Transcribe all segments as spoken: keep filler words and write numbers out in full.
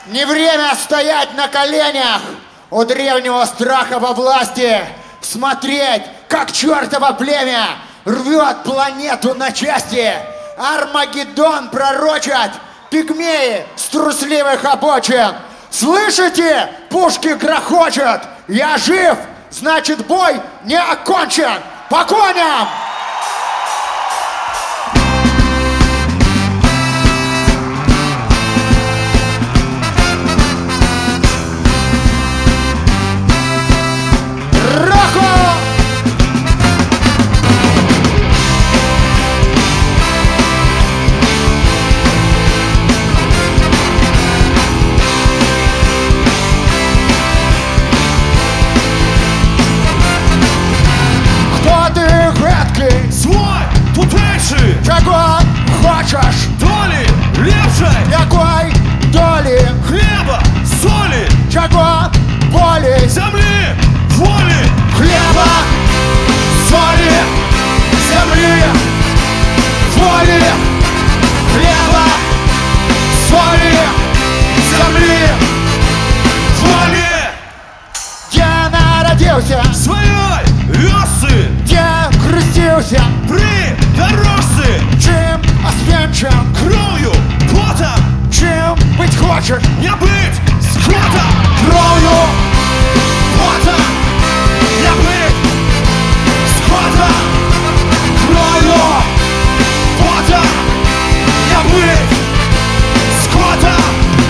Не время стоять на коленях у древнего страха во власти, смотреть, как чертово племя рвет планету на части. Армагеддон пророчат пигмеи с трусливых обочин. Слышите? Пушки грохочут. Я жив, значит бой не окончен. По коням! Чего хочешь? Доли лепшей? Какой доли? Хлеба, соли? Чего боли? Земли, воли? Хлеба, соли, земли, воли. Хлеба, соли, земли, воли. Где народился? Своей вёсы. Где крестился? При дорожце. Чем освенчен? Кровью, потом. Чем быть хочешь? Не быть скотом. Кровью, потом. Не быть скотом. Кровью, потом. Не быть скотом.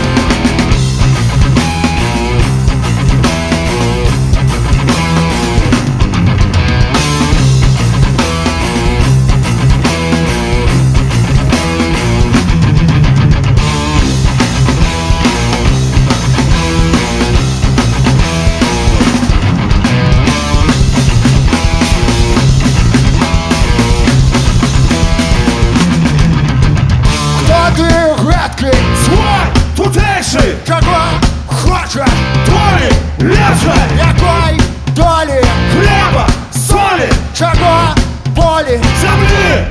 Свой, тутейший. Чего хочешь? Доли лепшей. Какой доли? Хлеба, соли. Чего боли? Земли,